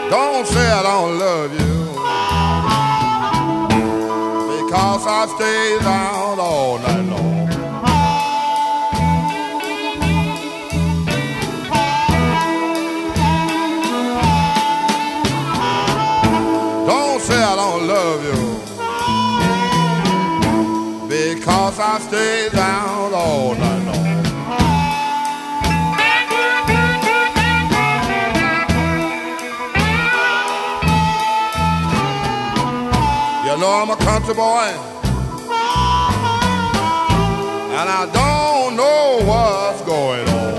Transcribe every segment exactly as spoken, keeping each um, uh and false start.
Don't say I don't love you, because I stayed out all night long. Don't say I don't love you, because I stayed out all night long. You know I'm a country boy, and I don't know what's going on.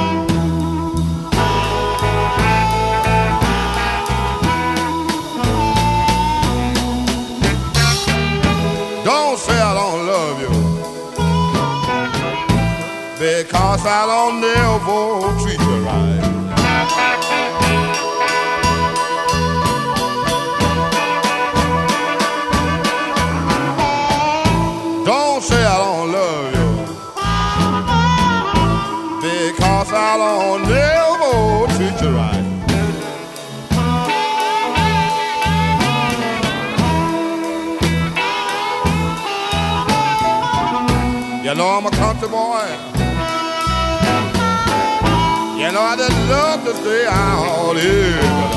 Don't say I don't love you, because I don't never treat you right. Don't say I don't love you, because I don't never treat you right. You know I'm a country boy, you know I just love to stay out here tonight.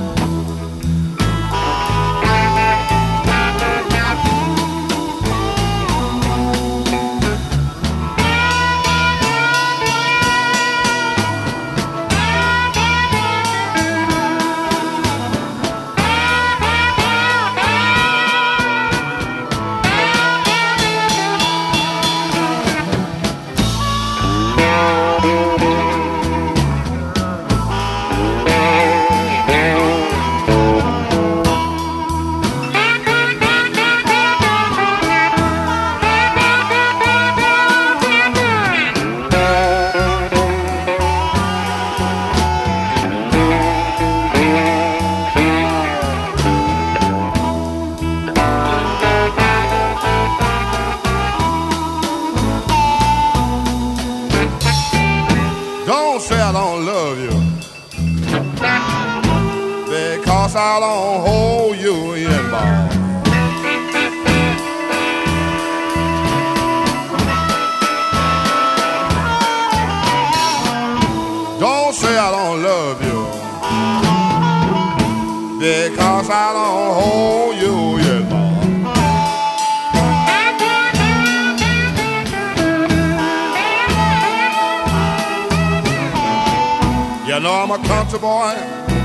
Don't say I don't love you, because I don't hold you in ball. Don't say I don't love you, because I don't hold you in ball. You know I'm a country boy,